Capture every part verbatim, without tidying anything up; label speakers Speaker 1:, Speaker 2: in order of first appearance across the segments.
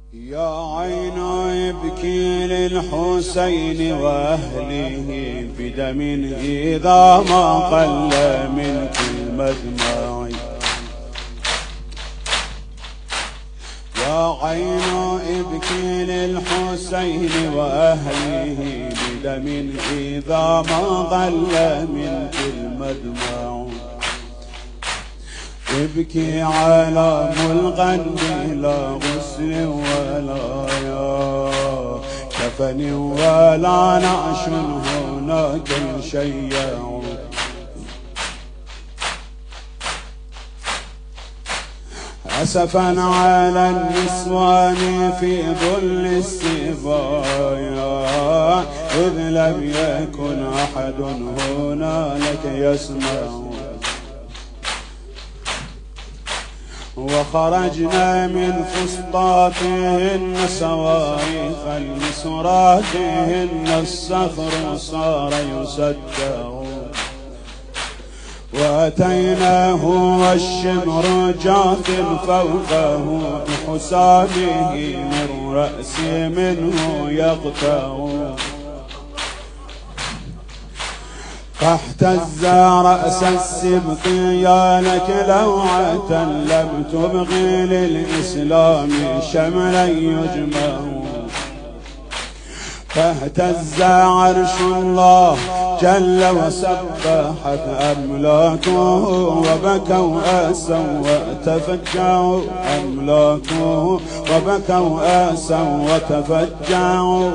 Speaker 1: يا عين يبكي للحسين وأهله بدم إذا ما قل منك المدمع. يا عين ابكي للحسين وأهله بدم إذا ما قل منك المدمع. ابكي على ملغى بلا غسل ولا يا كفن ولا نعش هناك يشيع. أسفا على النسوان في ظل السبايا إذ لم يكن أحد هنالك يسمع. وخرجنا من فسطاطهن صواريخ لصراخهن الصخر صار يصدع. وأتيناه والشمر جاث فوقه بحسامه من رأس منه يقطع. فاحتز رأس السبط يا لك لوعة لم تبغ للإسلام شملا يجمع. فاهتز عرش الله جل وسبحت أملاكه وبكوا أسوا وتفجعوا أملاكه وبكوا أسوا وتفجعوا.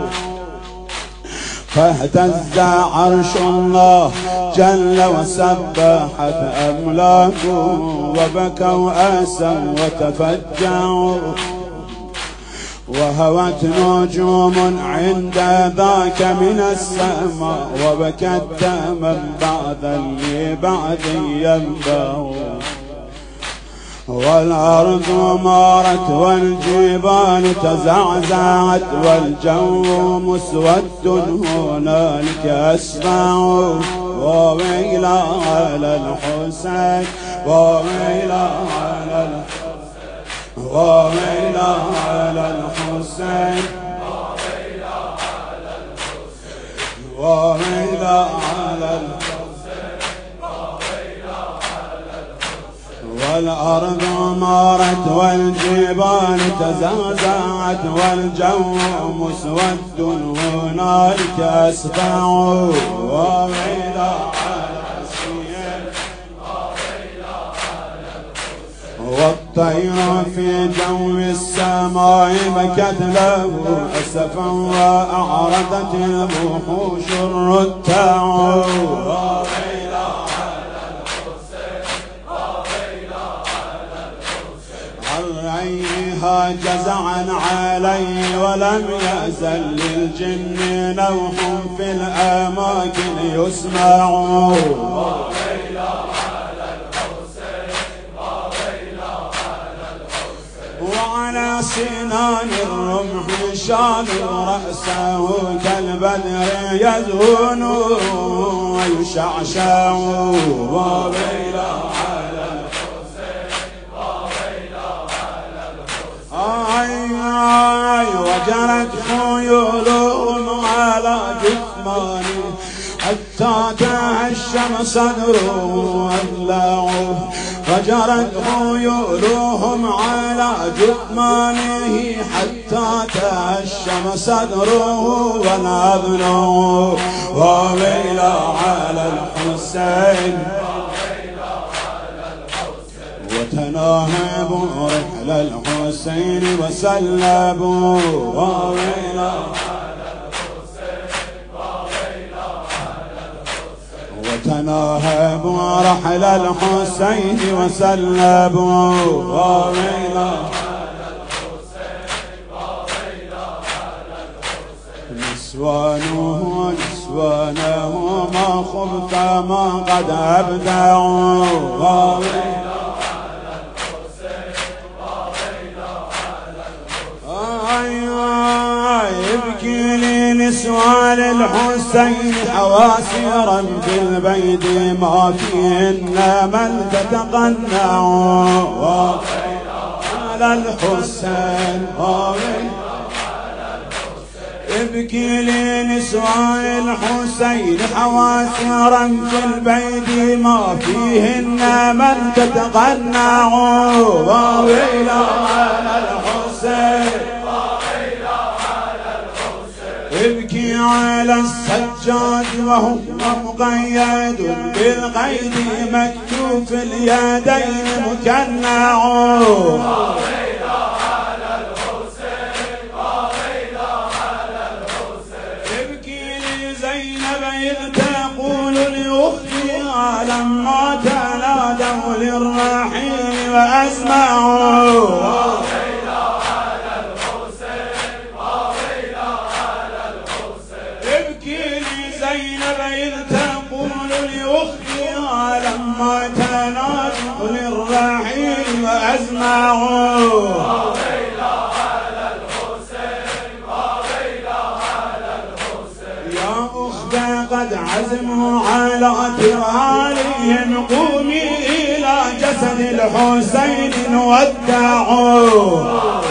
Speaker 1: فاهتز عرش الله جل وسبحت أملاكه وبكوا أسوا وتفجعوا. وهوت نجوم عند ذاك من السماء وبكت دما بعد اللي بعد ينبع. والأرض مارت والجبال تزعزعت والجو مسود هنالك أسمع. وويلا على الحسين وويلا على الحسين وويلا على الحسين وويلا على الحسين. والأرض مارت والجبال تزعزعت والجو مسود هنالك أسفع. وويلا والطير في جو السماء بكت له أسفا وأعرضت الوحوش الرتع. وويلا على الحسين وويلا على الحسين. عليها جزعا علي ولم يزل للجن نوح في الأماكن يسمع. وعلى سنان الرمح شال رأسه كالبدر يزهون ويشعشع. وويلا على الحسين وويلا على الحسين. آي وجرت خيولهم على جثمانه حتى تهشم صدره وأضلعه. فجرت خيولهم على جثمانه حتى تهشم صدره ونبله. وويلا على الحسين وتناهبوا رحل الحسين وسلبوا. وويلا وتناهبوا رحل الحسين وسلبوا. وويلا نسوانه نسوانه ما خبث ما قد أبدعوا. وويلا يبكي لنسوان الحسين حواسيرا بالبيد ما فيهن من تتقنع. على الحسين ابكي لنسوان الحسين حواسرا في البيت ما فيهن من تتقنع وويلا على الحسين ابكي على السجاد وهو مقيد بالقيد مكتوف اليدين مكنع تقول لأختها لما تنادوا للرحيل وأسمعوا ابكي لزينب إذ تقول لأختها لما تنادوا للرحيل وأسمعوا قد عزموا على ترالهم قومي إلى جسد الحسين ودعوا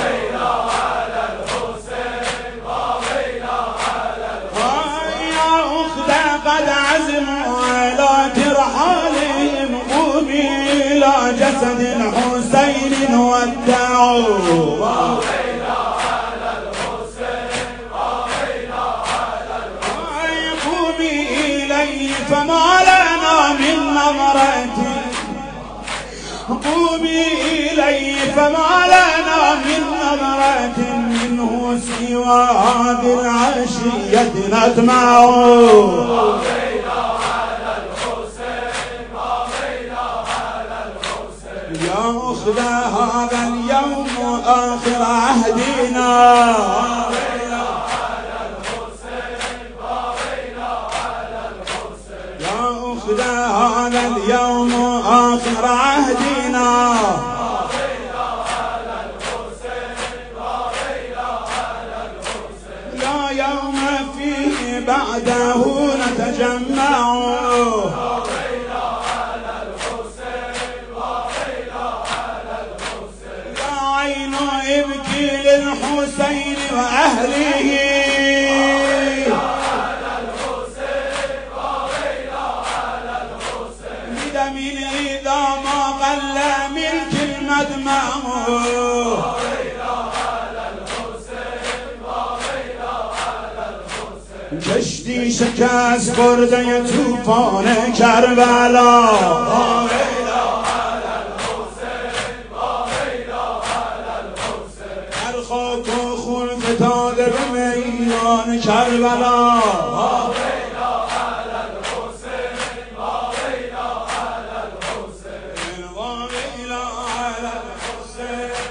Speaker 1: يا أختي قد عزموا على ترحالهم قومي إلى جسد الحسين ودعوا فما لنا من نظرة قومي إلي فما لنا من نظرة منه سوى هذه العشية نطمع يا أخذ هذا اليوم آخر عهدنا هذا اليوم آخر عهدنا لا يوم فيه بعده نتجمع يا عين ابكي للحسين وأهله إذا ما قل منك المدمع كشتي شكاس برده توفان كربلا هر خاک و خون فتاده به میدان کربلا Say